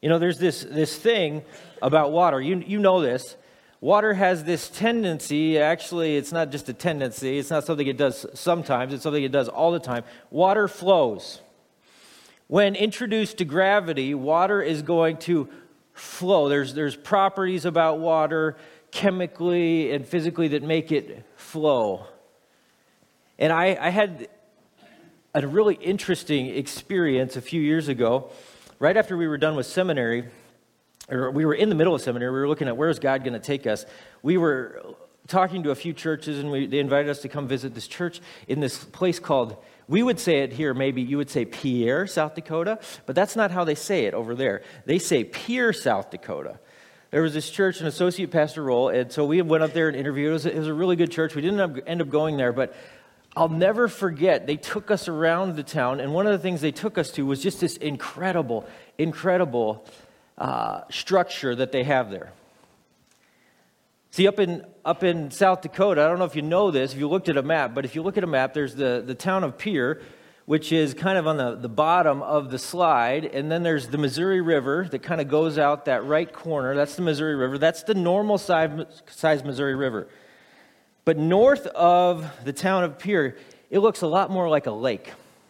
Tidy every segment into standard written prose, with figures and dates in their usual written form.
You know, there's this thing about water. You know this. Water has this tendency, actually, it's not just a tendency. It's not something it does sometimes. It's something it does all the time. Water flows. When introduced to gravity, water is going to flow. There's properties about water, chemically and physically, that make it flow. And I had a really interesting experience a few years ago. Right after we were done with seminary, or we were in the middle of seminary, we were looking at where is God going to take us. We were talking to a few churches, and they invited us to come visit this church in this place called, we would say it here, maybe you would say Pierre, South Dakota, but that's not how they say it over there. They say Pierre, South Dakota. There was this church, an associate pastor role, and so we went up there and interviewed. It was a really good church. We didn't end up going there, but I'll never forget, they took us around the town, and one of the things they took us to was just this incredible structure that they have there. See, up in South Dakota, I don't know if you know this, if you looked at a map, but if you look at a map, there's the town of Pierre, which is kind of on the bottom of the slide, and then there's the Missouri River that kind of goes out that right corner. That's the Missouri River. That's the normal size Missouri River. But north of the town of Pierre, it looks a lot more like a lake.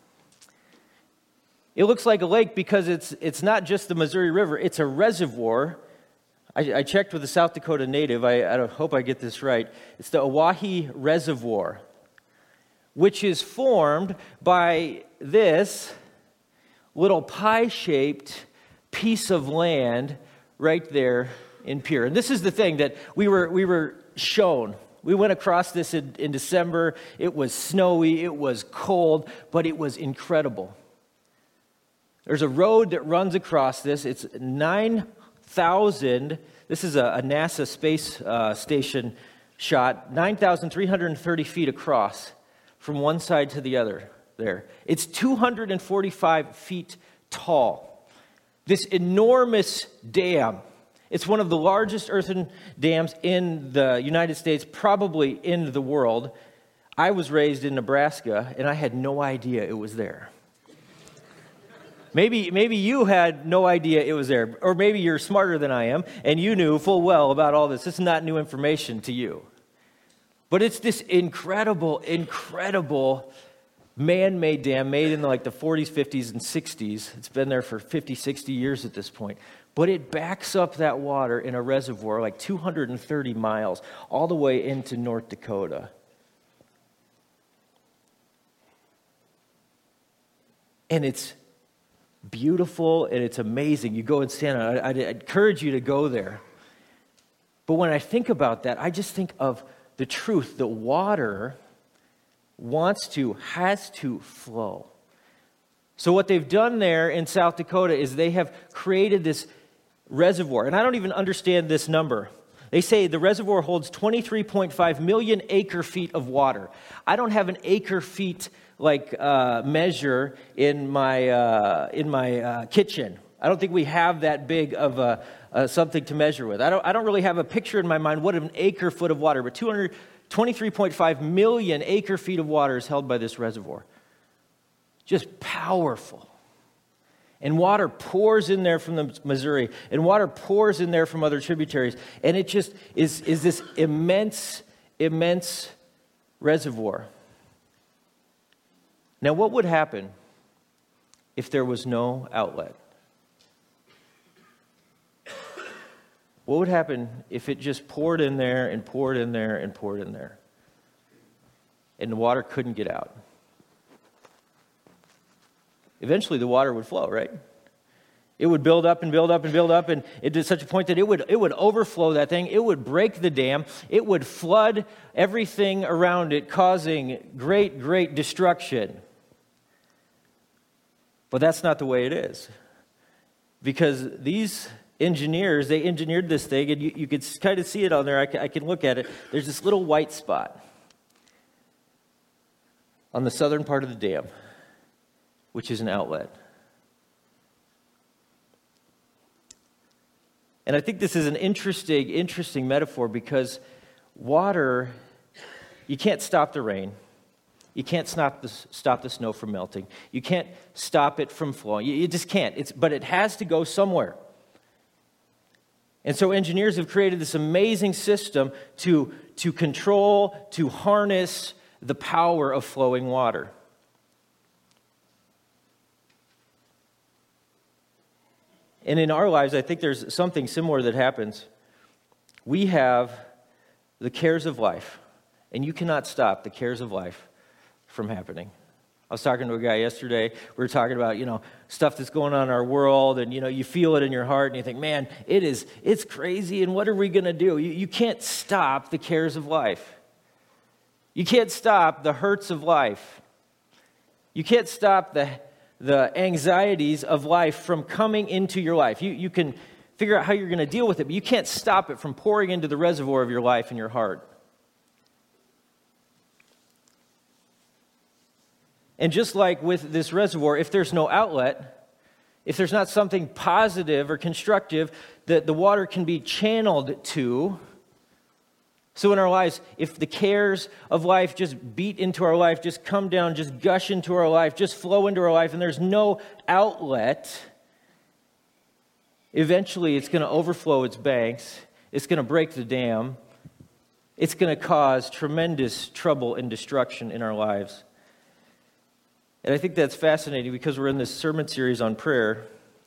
It looks like a lake because it's not just the Missouri River, it's a reservoir. I checked with a South Dakota native, I hope I get this right. It's the Oahe Reservoir, which is formed by this little pie-shaped piece of land right there in Pierre. And this is the thing that we were shown. We went across this in December. It was snowy, it was cold, but it was incredible. There's a road that runs across this. It's 9,000, this is a NASA space station shot, 9,330 feet across from one side to the other there. It's 245 feet tall. This enormous dam. It's one of the largest earthen dams in the United States, probably in the world. I was raised in Nebraska, and I had no idea it was there. Maybe you had no idea it was there, or maybe you're smarter than I am, and you knew full well about all this. This is not new information to you. But it's this incredible man-made dam made in like the 40s, 50s, and 60s. It's been there for 50, 60 years at this point. But it backs up that water in a reservoir like 230 miles all the way into North Dakota. And it's beautiful and it's amazing. You go and stand on it. I'd encourage you to go there. But when I think about that, I just think of the truth that water has to flow. So what they've done there in South Dakota is they have created this reservoir, and I don't even understand this number. They say the reservoir holds 23.5 million acre feet of water. I don't have an acre feet measure in my kitchen. I don't think we have that big of something to measure with. I don't really have a picture in my mind what an acre foot of water, but 23.5 million acre feet of water is held by this reservoir. Just powerful. And water pours in there from the Missouri, and water pours in there from other tributaries, and it just is this immense reservoir. Now, what would happen if there was no outlet? What would happen if it just poured in there and poured in there and poured in there, and the water couldn't get out? Eventually the water would flow, right? It would build up and build up and build up, and it to such a point that it would overflow that thing. It would break the dam. It would flood everything around it, causing great destruction. But that's not the way it is. Because these engineers, they engineered this thing, and you could kind of see it on there. I can look at it. There's this little white spot on the southern part of the dam, which is an outlet. And I think this is an interesting metaphor because water, you can't stop the rain. You can't stop the snow from melting. You can't stop it from flowing. You just can't. But it has to go somewhere. And so engineers have created this amazing system to control, to harness the power of flowing water. And in our lives, I think there's something similar that happens. We have the cares of life, and you cannot stop the cares of life from happening. I was talking to a guy yesterday. We were talking about, stuff that's going on in our world, and, you feel it in your heart, and you think, man, it's crazy, and what are we going to do? You can't stop the cares of life. You can't stop the hurts of life. You can't stop the anxieties of life from coming into your life. You can figure out how you're going to deal with it, but you can't stop it from pouring into the reservoir of your life and your heart. And just like with this reservoir, if there's no outlet, if there's not something positive or constructive that the water can be channeled to, so in our lives, if the cares of life just beat into our life, just come down, just gush into our life, just flow into our life, and there's no outlet, eventually it's going to overflow its banks, it's going to break the dam, it's going to cause tremendous trouble and destruction in our lives. And I think that's fascinating because we're in this sermon series on prayer,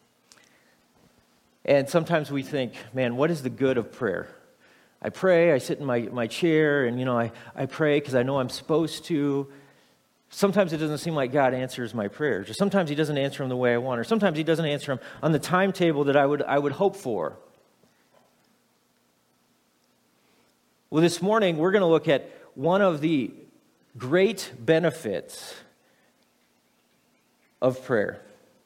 and sometimes we think, man, what is the good of prayer? I pray, I sit in my chair, and, I pray because I know I'm supposed to. Sometimes it doesn't seem like God answers my prayers. Or sometimes He doesn't answer them the way I want, or sometimes He doesn't answer them on the timetable that I would hope for. Well, this morning, we're going to look at one of the great benefits of prayer,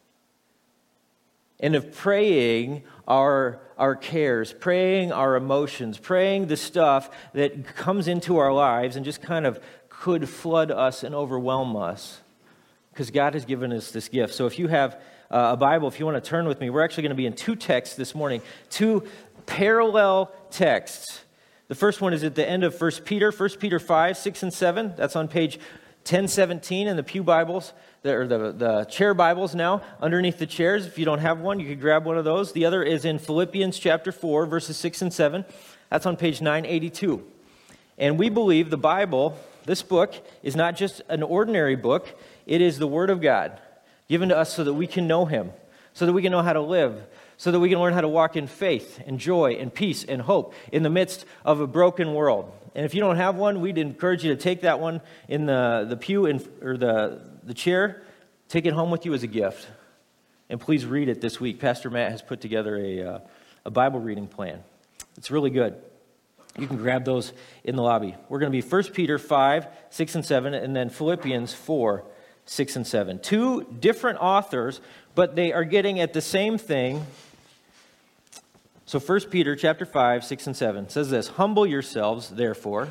and of praying our cares, praying our emotions, praying the stuff that comes into our lives and just kind of could flood us and overwhelm us, because God has given us this gift. So if you have a Bible, if you want to turn with me, we're actually going to be in two texts this morning, two parallel texts. The first one is at the end of 1 Peter 5, 6, and 7. That's on page 1017 in the Pew Bibles, or the chair Bibles now, underneath the chairs. If you don't have one, you could grab one of those. The other is in Philippians chapter 4, verses 6 and 7. That's on page 982. And we believe the Bible, this book, is not just an ordinary book. It is the Word of God, given to us so that we can know Him, so that we can know how to live, so that we can learn how to walk in faith and joy and peace and hope in the midst of a broken world. And if you don't have one, we'd encourage you to take that one in the pew or the chair. Take it home with you as a gift. And please read it this week. Pastor Matt has put together a Bible reading plan. It's really good. You can grab those in the lobby. We're going to be 1 Peter 5, 6, and 7, and then Philippians 4, 6, and 7. Two different authors, but they are getting at the same thing. So 1 Peter chapter 5, 6, and 7 says this: "Humble yourselves, therefore,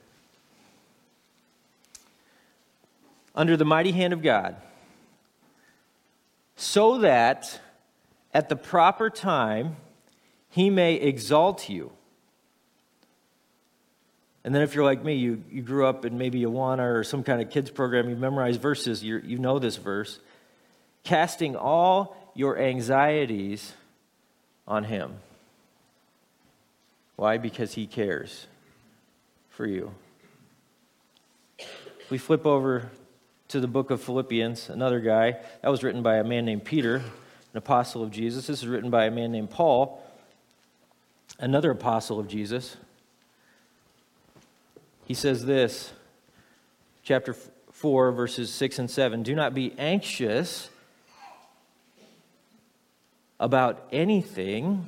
under the mighty hand of God, so that at the proper time He may exalt you." And then if you're like me, you grew up in maybe Awana or some kind of kids program, you memorize verses, you know this verse. "Casting all your anxieties on Him." Why? Because He cares for you. If we flip over to the book of Philippians, another guy, that was written by a man named Peter, an apostle of Jesus. This is written by a man named Paul, another apostle of Jesus. He says this, chapter 4, verses 6 and 7, "Do not be anxious about anything,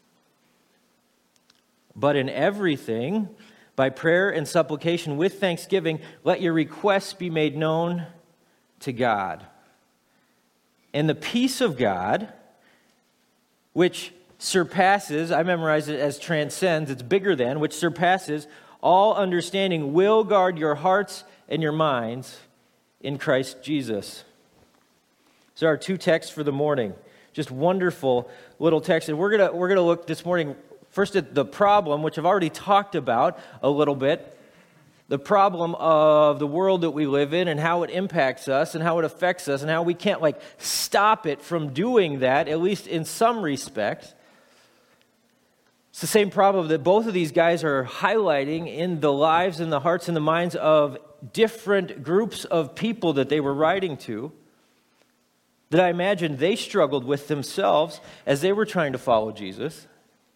but in everything, by prayer and supplication with thanksgiving, let your requests be made known to God. And the peace of God, which surpasses," I memorize it as transcends, it's bigger than, which surpasses all understanding, will guard your hearts and your minds in Christ Jesus. So our two texts for the morning, just wonderful little texts. And we're gonna look this morning first at the problem, which I've already talked about a little bit, the problem of the world that we live in and how it impacts us and how it affects us and how we can't stop it from doing that, at least in some respects. It's the same problem that both of these guys are highlighting in the lives and the hearts and the minds of different groups of people that they were writing to, that I imagine they struggled with themselves as they were trying to follow Jesus.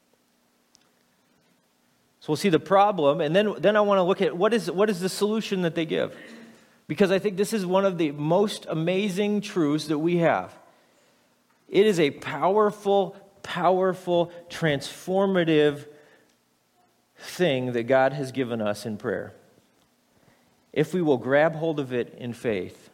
So we'll see the problem, and then I want to look at what is the solution that they give. Because I think this is one of the most amazing truths that we have. It is a powerful, transformative thing that God has given us in prayer. If we will grab hold of it in faith.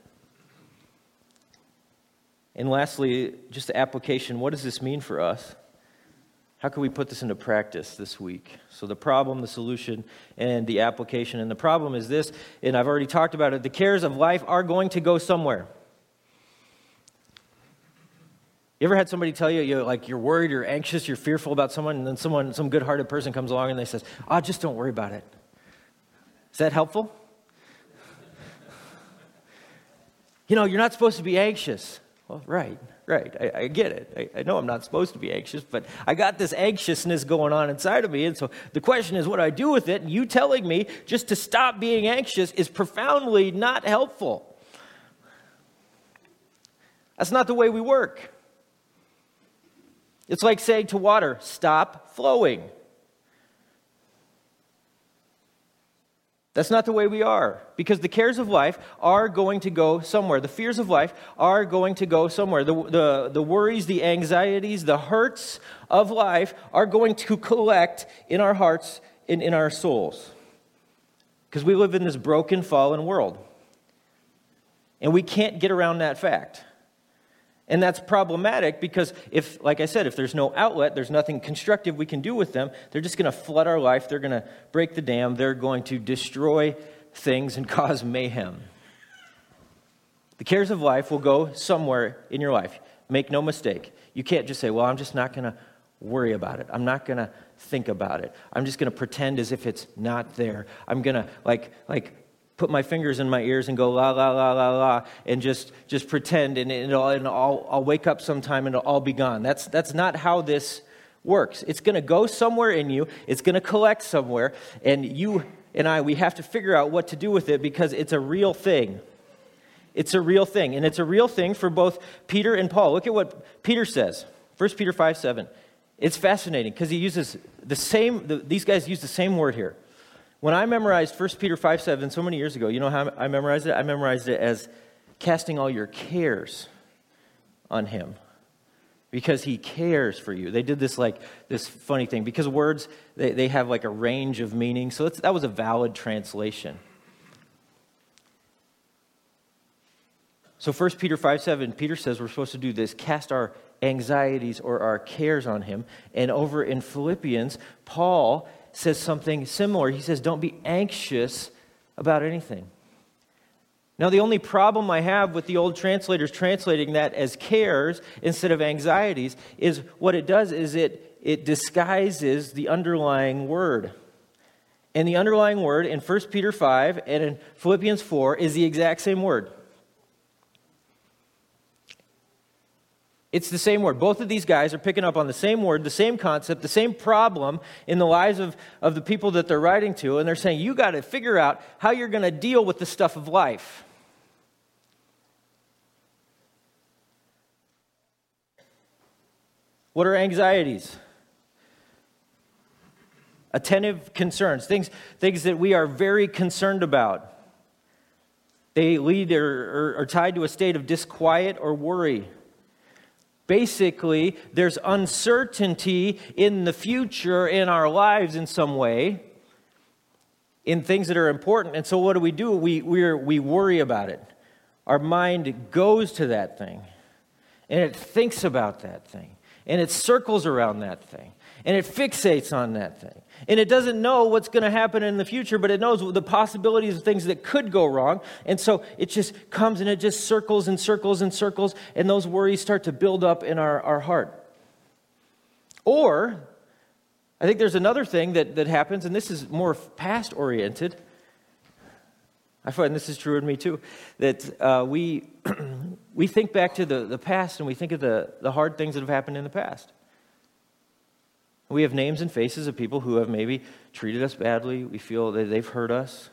And lastly, just the application. What does this mean for us? How can we put this into practice this week? So the problem, the solution, and the application. And the problem is this, and I've already talked about it. The cares of life are going to go somewhere. You ever had somebody tell you, you're worried, you're anxious, you're fearful about someone, and then some good-hearted person comes along and they says, just don't worry about it. Is that helpful? You're not supposed to be anxious. Well, right. I get it. I know I'm not supposed to be anxious, but I got this anxiousness going on inside of me, and so the question is what do I do with it? And you telling me just to stop being anxious is profoundly not helpful. That's not the way we work. It's like saying to water, stop flowing. That's not the way we are, because the cares of life are going to go somewhere. The fears of life are going to go somewhere. The worries, the anxieties, the hurts of life are going to collect in our hearts and in our souls, because we live in this broken, fallen world. And we can't get around that fact. And that's problematic because like I said, if there's no outlet, there's nothing constructive we can do with them, they're just going to flood our life, they're going to break the dam, they're going to destroy things and cause mayhem. The cares of life will go somewhere in your life. Make no mistake. You can't just say, well, I'm just not going to worry about it. I'm not going to think about it. I'm just going to pretend as if it's not there. I'm going to like put my fingers in my ears and go la la la la la and just pretend and I'll wake up sometime and it'll all be gone. That's not how this works. It's going to go somewhere in you. It's going to collect somewhere, and you and we have to figure out what to do with it because it's a real thing. It's a real thing, and it's a real thing for both Peter and Paul. Look at what Peter says. 1 Peter 5:7. It's fascinating because he uses these guys use the same word here. When I memorized 1 Peter 5:7 so many years ago, you know how I memorized it? I memorized it as casting all your cares on him because he cares for you. They did this funny thing because words, they have like a range of meaning. So that was a valid translation. So 1 Peter 5:7, Peter says we're supposed to do this, cast our anxieties or our cares on him. And over in Philippians, Paul says something similar. He says, don't be anxious about anything. Now, the only problem I have with the old translators translating that as cares instead of anxieties is what it does is it disguises the underlying word. And the underlying word in 1 Peter 5 and in Philippians 4 is the exact same word. It's the same word. Both of these guys are picking up on the same word, the same concept, the same problem in the lives of the people that they're writing to. And they're saying, you got to figure out how you're going to deal with the stuff of life. What are anxieties? Attentive concerns, things that we are very concerned about. They lead or are tied to a state of disquiet or worry. Basically, there's uncertainty in the future in our lives in some way, in things that are important. And so what do? We worry about it. Our mind goes to that thing, and it thinks about that thing, and it circles around that thing, and it fixates on that thing. And it doesn't know what's going to happen in the future, but it knows the possibilities of things that could go wrong. And so it just comes and it just circles and circles and circles, and those worries start to build up in our heart. Or, I think there's another thing that happens, and this is more past-oriented. I find this is true in me too, that we think back to the past and we think of the hard things that have happened in the past. We have names and faces of people who have maybe treated us badly. We feel that they've hurt us.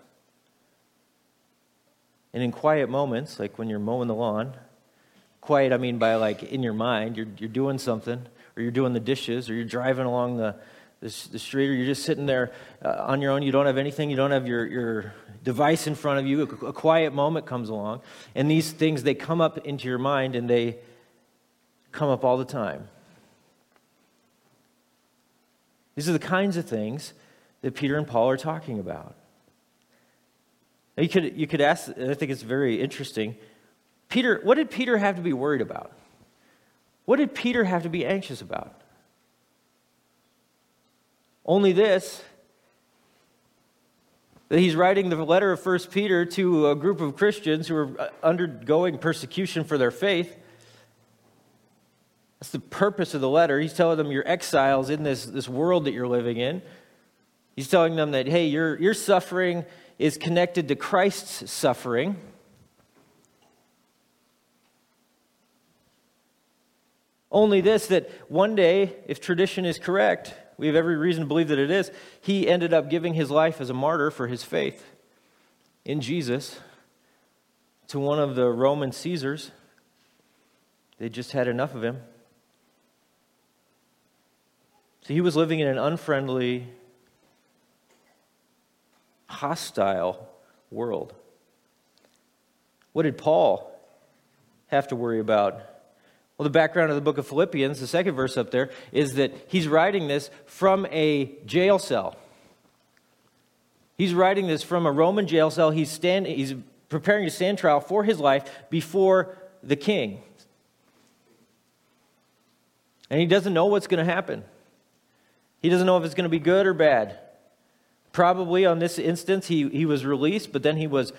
And in quiet moments, like when you're mowing the lawn, quiet I mean by like in your mind, you're doing something, or you're doing the dishes, or you're driving along the street, or you're just sitting there on your own. You don't have anything. You don't have your device in front of you. A quiet moment comes along, and these things, they come up into your mind, and they come up all the time. These are the kinds of things that Peter and Paul are talking about. Now you could ask, and I think it's very interesting, Peter, what did Peter have to be worried about? What did Peter have to be anxious about? Only this, that he's writing the letter of 1 Peter to a group of Christians who are undergoing persecution for their faith. That's the purpose of the letter. He's telling them you're exiles in this world that you're living in. He's telling them that, hey, your suffering is connected to Christ's suffering. Only this, that one day, if tradition is correct, we have every reason to believe that it is, he ended up giving his life as a martyr for his faith in Jesus to one of the Roman Caesars. They just had enough of him. So he was living in an unfriendly, hostile world. What did Paul have to worry about? Well, the background of the book of Philippians, the second verse up there, is that he's writing this from a jail cell. He's writing this from a Roman jail cell. He's preparing to stand trial for his life before the king. And he doesn't know what's going to happen. He doesn't know if it's going to be good or bad. Probably on this instance, he was released, but then he was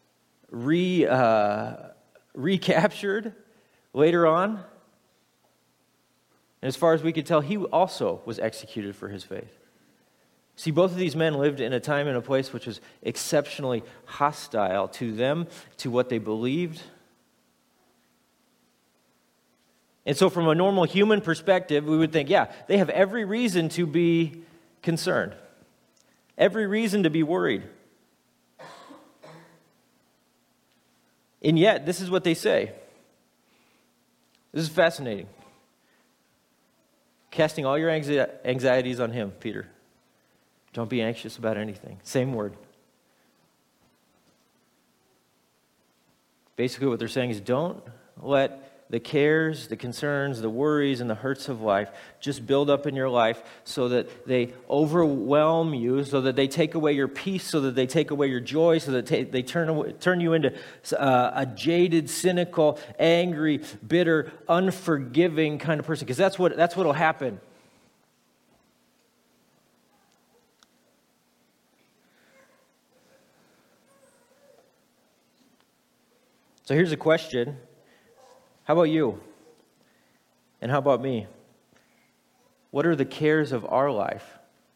recaptured later on. And as far as we could tell, he also was executed for his faith. See, both of these men lived in a time and a place which was exceptionally hostile to them, to what they believed. And so from a normal human perspective, we would think, yeah, they have every reason to be concerned. Every reason to be worried. And yet, this is what they say. This is fascinating. Casting all your anxieties on him, Peter. Don't be anxious about anything. Same word. Basically what they're saying is don't let the cares, the concerns, the worries, and the hurts of life just build up in your life so that they overwhelm you, so that they take away your peace, so that they take away your joy, so that they turn you into a jaded, cynical, angry, bitter, unforgiving kind of person. Because that's what will happen. So here's a question. How about you? And how about me? What are the cares of our life?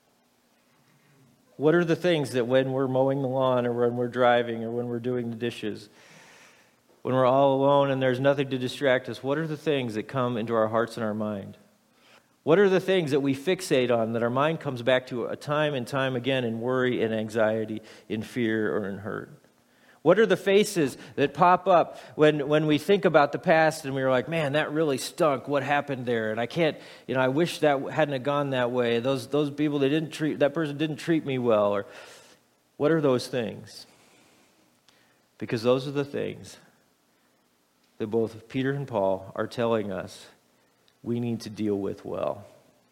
What are the things that when we're mowing the lawn or when we're driving or when we're doing the dishes, when we're all alone and there's nothing to distract us, what are the things that come into our hearts and our mind? What are the things that we fixate on that our mind comes back to a time and time again in worry and anxiety, in fear or in hurt? What are the faces that pop up when we think about the past and we're like, man, that really stunk. What happened there? And I can't, I wish that hadn't have gone that way. Those people, that person didn't treat me well. Or what are those things? Because those are the things that both Peter and Paul are telling us we need to deal with well.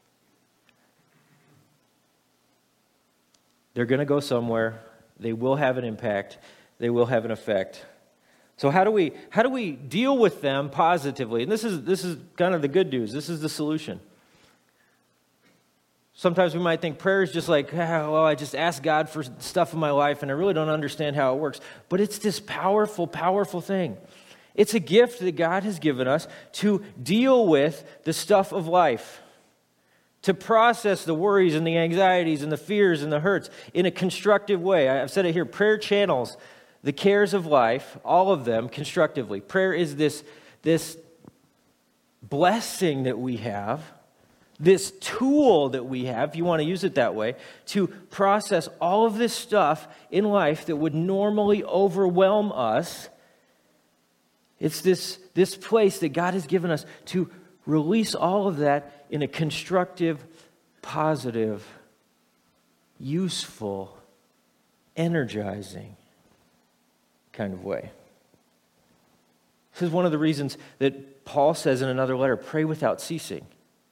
They're going to go somewhere. They will have an impact. They will have an effect. So how do we deal with them positively? And this is kind of the good news. This is the solution. Sometimes we might think prayer is just like, I just ask God for stuff in my life and I really don't understand how it works. But it's this powerful, powerful thing. It's a gift that God has given us to deal with the stuff of life, to process the worries and the anxieties and the fears and the hurts in a constructive way. I've said it here, prayer channels the cares of life, all of them, constructively. Prayer is this blessing that we have this tool that we have, if you want to use it that way, to process all of this stuff in life that would normally overwhelm us. It's this place that God has given us to release all of that in a constructive, positive, useful, energizing kind of way. This is one of the reasons that Paul says in another letter, pray without ceasing.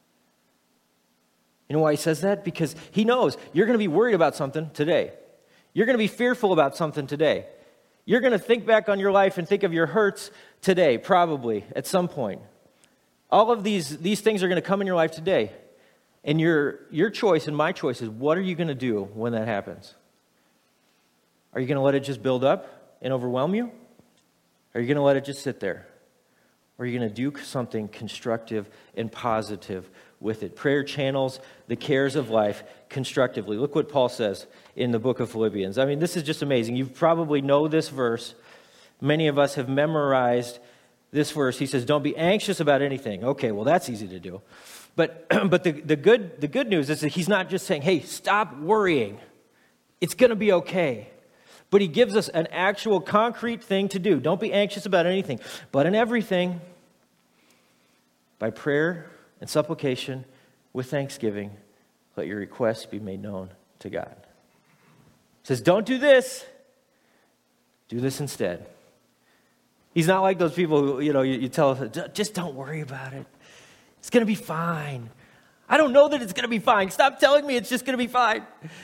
You know why he says that? Because he knows you're going to be worried about something today. You're going to be fearful about something today. You're going to think back on your life and think of your hurts today, probably, at some point. All of these things are going to come in your life today. And your choice and my choice is, what are you going to do when that happens? Are you going to let it just build up and overwhelm you? Are you going to let it just sit there? Or are you going to do something constructive and positive with it? Prayer channels the cares of life constructively. Look what Paul says in the book of Philippians. I mean, this is just amazing. You probably know this verse. Many of us have memorized this verse. He says, don't be anxious about anything. Okay, well, that's easy to do. But the good news is that he's not just saying, hey, stop worrying. It's going to be okay. But he gives us an actual concrete thing to do. Don't be anxious about anything, but in everything, by prayer and supplication with thanksgiving, let your requests be made known to God. He says, don't do this. Do this instead. He's not like those people who, you tell us, just don't worry about it. It's going to be fine. I don't know that it's going to be fine. Stop telling me it's just going to be fine.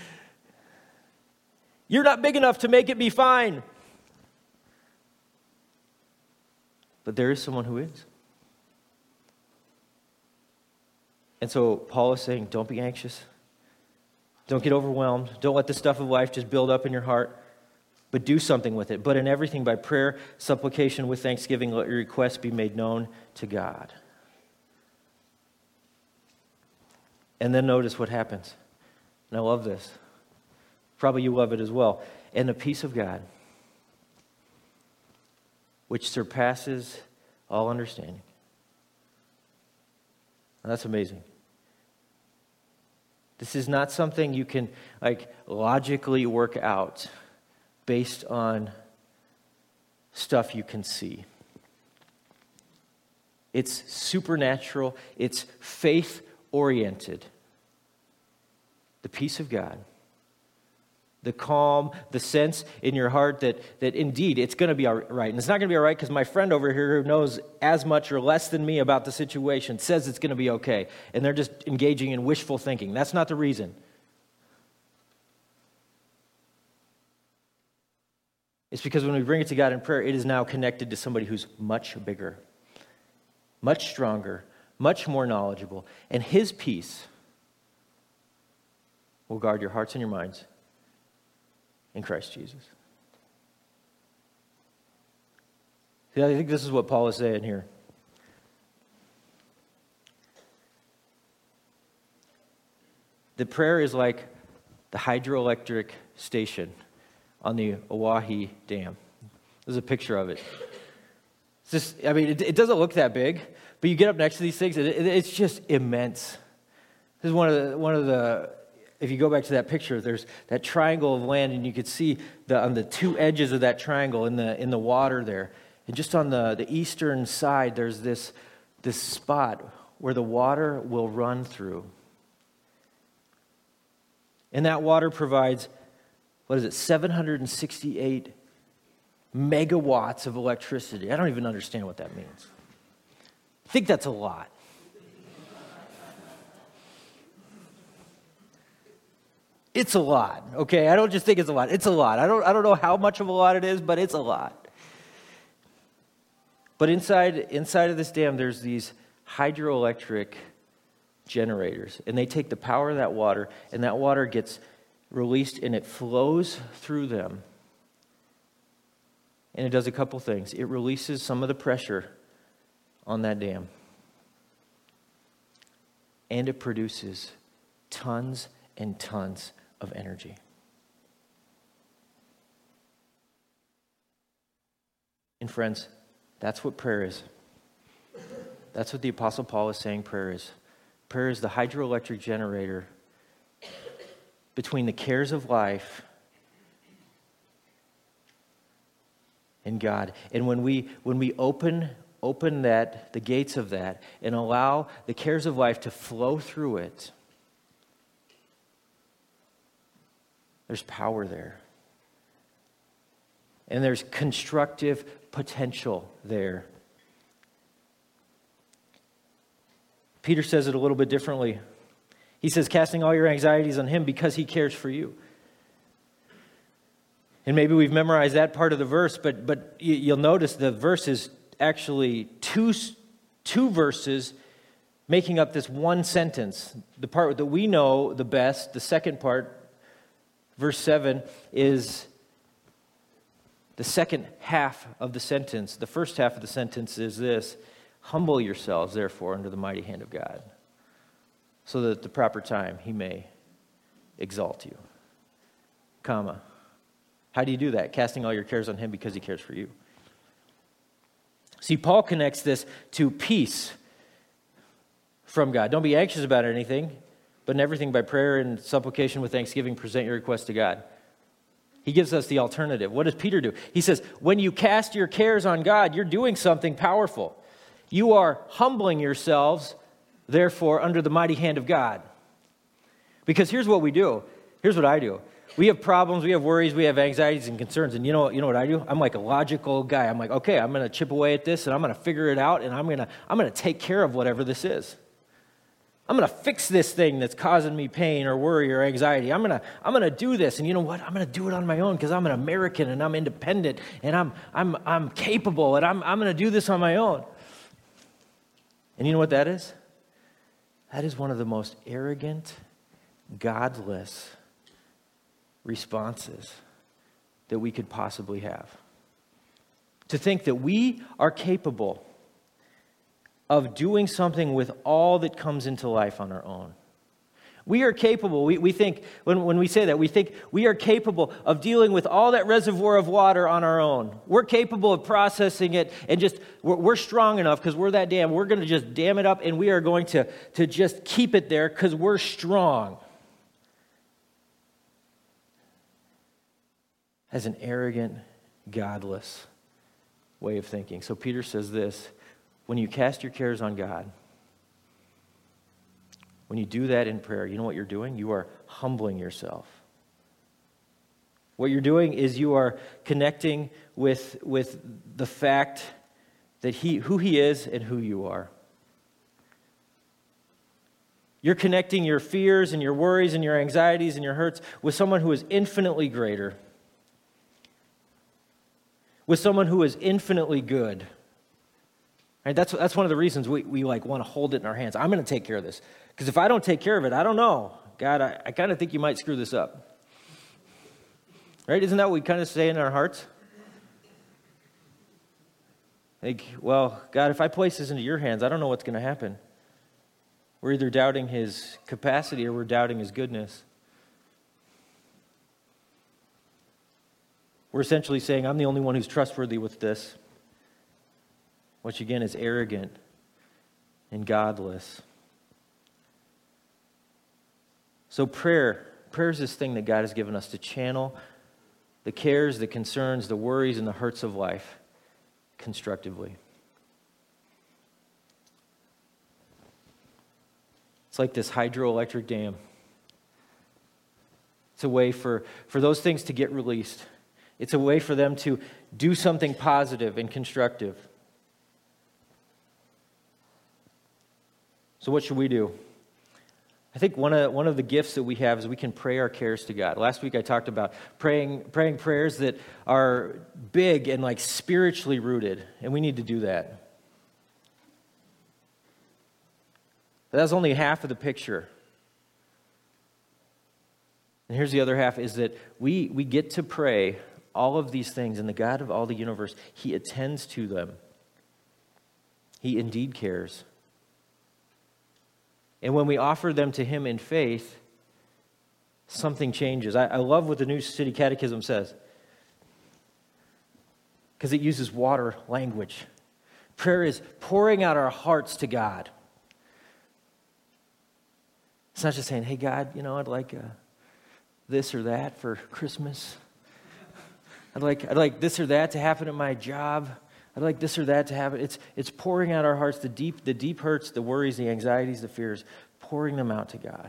You're not big enough to make it be fine. But there is someone who is. And so Paul is saying, don't be anxious. Don't get overwhelmed. Don't let the stuff of life just build up in your heart. But do something with it. But in everything, by prayer, supplication, with thanksgiving, let your requests be made known to God. And then notice what happens. And I love this. Probably you love it as well. And the peace of God, which surpasses all understanding. Now, that's amazing. This is not something you can logically work out based on stuff you can see. It's supernatural. It's faith-oriented. The peace of God. The calm, the sense in your heart that indeed it's going to be all right. And it's not going to be all right because my friend over here who knows as much or less than me about the situation says it's going to be okay. And they're just engaging in wishful thinking. That's not the reason. It's because when we bring it to God in prayer, it is now connected to somebody who's much bigger, much stronger, much more knowledgeable. And his peace will guard your hearts and your minds in Christ Jesus. See, I think this is what Paul is saying here. The prayer is like the hydroelectric station on the Oahe Dam. There's a picture of it. It's just, it doesn't look that big, but you get up next to these things, and it's just immense. This is one of the if you go back to that picture, there's that triangle of land, and you could see on the two edges of that triangle in the water there. And just on the eastern side, there's this spot where the water will run through. And that water provides, 768 megawatts of electricity. I don't even understand what that means. I think that's a lot. It's a lot, okay? I don't just think it's a lot. It's a lot. I don't know how much of a lot it is, but it's a lot. But inside of this dam, there's these hydroelectric generators, and they take the power of that water, and that water gets released, and it flows through them. And it does a couple things. It releases some of the pressure on that dam, and it produces tons and tons of energy. And friends, that's what prayer is. That's what the Apostle Paul is saying prayer is. Prayer is the hydroelectric generator between the cares of life and God. And when we open the gates of that and allow the cares of life to flow through it, there's power there. And there's constructive potential there. Peter says it a little bit differently. He says, casting all your anxieties on him because he cares for you. And maybe we've memorized that part of the verse, but you'll notice the verse is actually two verses making up this one sentence. The part that we know the best, the second part, verse 7, is the second half of the sentence. The first half of the sentence is this: humble yourselves, therefore, under the mighty hand of God, so that at the proper time he may exalt you. Comma. How do you do that? Casting all your cares on him because he cares for you. See, Paul connects this to peace from God. Don't be anxious about anything, but in everything by prayer and supplication with thanksgiving, present your requests to God. He gives us the alternative. What does Peter do? He says, when you cast your cares on God, you're doing something powerful. You are humbling yourselves, therefore, under the mighty hand of God. Because here's what we do. Here's what I do. We have problems, we have worries, we have anxieties and concerns. And you know what I do? I'm like a logical guy. I'm like, okay, I'm going to chip away at this, and I'm going to figure it out, and I'm going to take care of whatever this is. I'm going to fix this thing that's causing me pain or worry or anxiety. I'm going to do this, and you know what? I'm going to do it on my own because I'm an American and I'm independent and I'm capable, and I'm going to do this on my own. And you know what that is? That is one of the most arrogant, godless responses that we could possibly have. To think that we are capable of doing something with all that comes into life on our own. We are capable, we think, when we say that, we think we are capable of dealing with all that reservoir of water on our own. We're capable of processing it and we're strong enough because we're that dam. We're going to just dam it up and we are going to just keep it there because we're strong. As an arrogant, godless way of thinking. So Peter says this: when you cast your cares on God, when you do that in prayer, you know what you're doing? You are humbling yourself. What you're doing is you are connecting with the fact that who he is and who you are. You're connecting your fears and your worries and your anxieties and your hurts with someone who is infinitely greater, with someone who is infinitely good. Right? That's one of the reasons we want to hold it in our hands. I'm going to take care of this. Because if I don't take care of it, I don't know. God, I kind of think you might screw this up. Right? Isn't that what we kind of say in our hearts? Like, well, God, if I place this into your hands, I don't know what's going to happen. We're either doubting his capacity or we're doubting his goodness. We're essentially saying, I'm the only one who's trustworthy with this. Which again is arrogant and godless. So prayer is this thing that God has given us to channel the cares, the concerns, the worries, and the hurts of life constructively. It's like this hydroelectric dam. It's a way for those things to get released. It's a way for them to do something positive and constructive. So what should we do? I think one of the gifts that we have is we can pray our cares to God. Last week I talked about praying prayers that are big and like spiritually rooted, and we need to do that. But that's only half of the picture. And here's the other half, is that we get to pray all of these things, and the God of all the universe, he attends to them. He indeed cares. And when we offer them to him in faith, something changes. I love what the New City Catechism says, because it uses water language. Prayer is pouring out our hearts to God. It's not just saying, hey, God, I'd like this or that for Christmas. I'd like this or that to happen at my job. I'd like this or that to happen. It's pouring out our hearts, the deep hurts, the worries, the anxieties, the fears, pouring them out to God.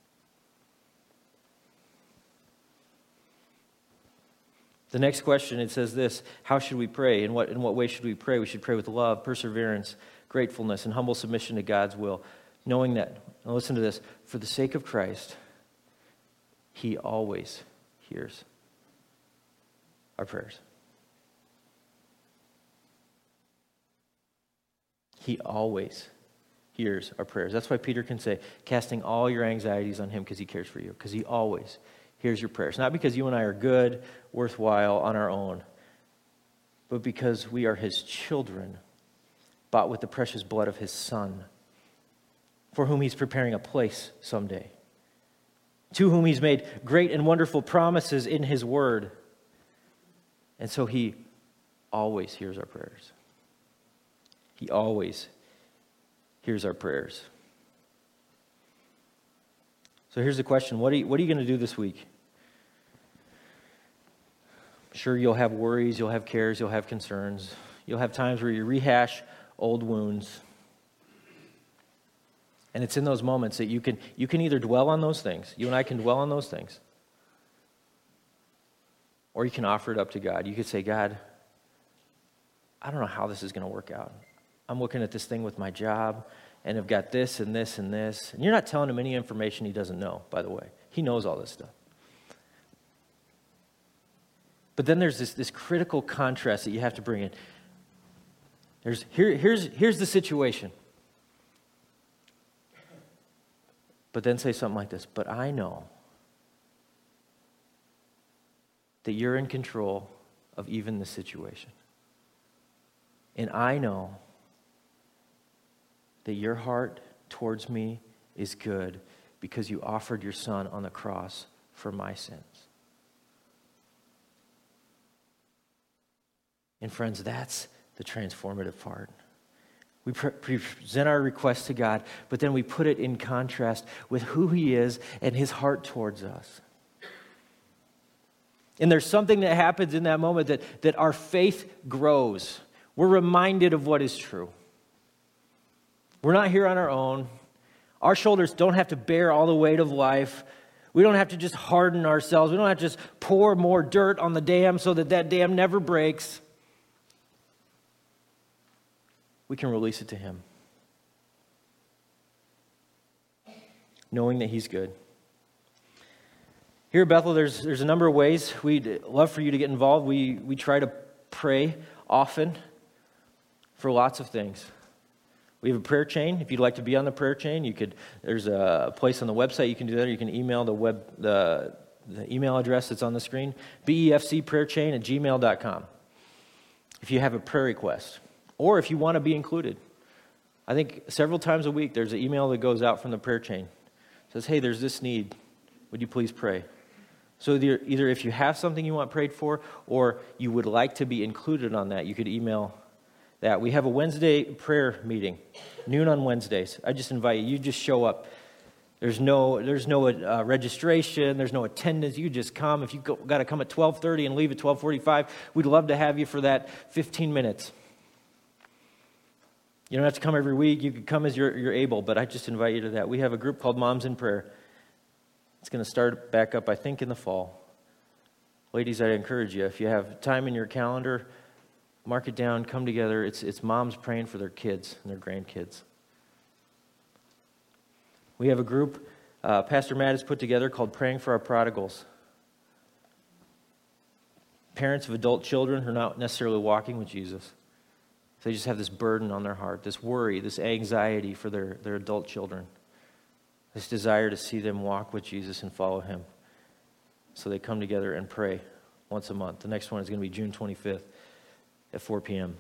The next question, it says this: how should we pray? In what way should we pray? We should pray with love, perseverance, gratefulness, and humble submission to God's will, knowing that, now listen to this, for the sake of Christ, He always hears our prayers. He always hears our prayers. That's why Peter can say, casting all your anxieties on Him because He cares for you, because He always hears your prayers. Not because you and I are good, worthwhile on our own, but because we are His children, bought with the precious blood of His Son, for whom He's preparing a place someday, to whom He's made great and wonderful promises in His Word. And so He always hears our prayers. He always hears our prayers. So here's the question. What are you going to do this week? I'm sure you'll have worries, you'll have cares, you'll have concerns. You'll have times where you rehash old wounds. And it's in those moments that you can either dwell on those things. You and I can dwell on those things. Or you can offer it up to God. You could say, God, I don't know how this is going to work out. I'm looking at this thing with my job, and I've got this and this and this. And you're not telling him any information he doesn't know, by the way. He knows all this stuff. But then there's this critical contrast that you have to bring in. Here's the situation. But then say something like this: but I know that you're in control of even the situation. And I know that your heart towards me is good because you offered your Son on the cross for my sins. And friends, that's the transformative part. We present our request to God, but then we put it in contrast with who He is and His heart towards us. And there's something that happens in that moment that our faith grows. We're reminded of what is true. We're not here on our own. Our shoulders don't have to bear all the weight of life. We don't have to just harden ourselves. We don't have to just pour more dirt on the dam so that dam never breaks. We can release it to Him, knowing that He's good. Here at Bethel, there's a number of ways we'd love for you to get involved. We try to pray often for lots of things. We have a prayer chain. If you'd like to be on the prayer chain, there's a place on the website you can do that, or you can email the email address that's on the screen, befcprayerchain@gmail.com. If you have a prayer request, or if you want to be included. I think several times a week there's an email that goes out from the prayer chain. It says, hey, there's this need. Would you please pray? So either if you have something you want prayed for, or you would like to be included on that, you could email that. We have a Wednesday prayer meeting, noon on Wednesdays. I just invite you. You just show up. There's no registration. There's no attendance. You just come. If you got to come at 12:30 and leave at 12:45, we'd love to have you for that 15 minutes. You don't have to come every week. You can come as you're able, but I just invite you to that. We have a group called Moms in Prayer. It's going to start back up, I think, in the fall. Ladies, I encourage you, if you have time in your calendar, mark it down, come together. It's moms praying for their kids and their grandkids. We have a group Pastor Matt has put together called Praying for Our Prodigals. Parents of adult children who are not necessarily walking with Jesus. They just have this burden on their heart, this worry, this anxiety for their adult children. This desire to see them walk with Jesus and follow Him. So they come together and pray once a month. The next one is going to be June 25th at 4 p.m.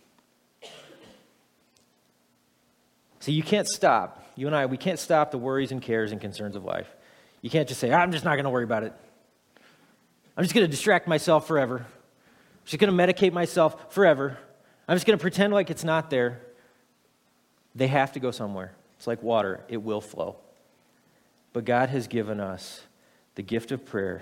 See, you can't stop. You and I, we can't stop the worries and cares and concerns of life. You can't just say, I'm just not going to worry about it. I'm just going to distract myself forever. I'm just going to medicate myself forever. I'm just going to pretend like it's not there. They have to go somewhere. It's like water. It will flow. But God has given us the gift of prayer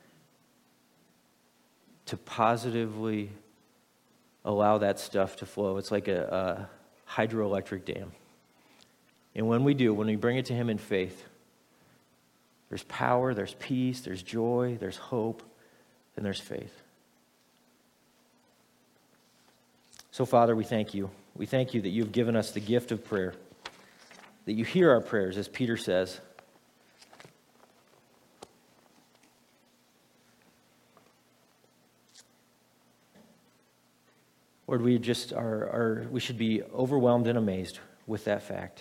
to positively allow that stuff to flow. It's like a hydroelectric dam. And when we do, when we bring it to him in faith, there's power, there's peace, there's joy, there's hope, and there's faith. So, Father, we thank you. We thank you that you've given us the gift of prayer, that you hear our prayers, as Peter says. Lord, we just we should be overwhelmed and amazed with that fact.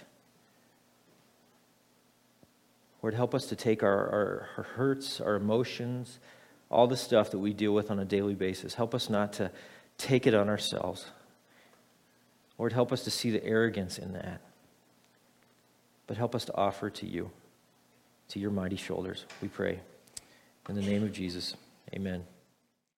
Lord, help us to take our hurts, our emotions, all the stuff that we deal with on a daily basis. Help us not to take it on ourselves. Lord, help us to see the arrogance in that. But help us to offer to you, to your mighty shoulders, we pray. In the name of Jesus, amen.